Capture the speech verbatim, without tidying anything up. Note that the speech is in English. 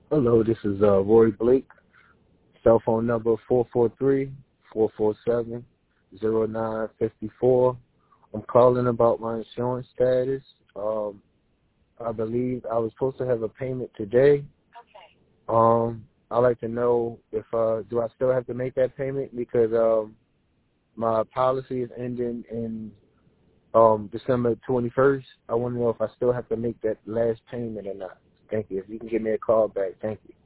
Hello, this is uh, Roy Blake. Cell phone number four four three, four four seven, zero nine five four. I'm calling about my insurance status. Um, I believe I was supposed to have a payment today. Um, I'd like to know if uh, do I still have to make that payment because um, my policy is ending in um, December twenty-first. I want to know if I still have to make that last payment or not. Thank you. If you can give me a call back, thank you.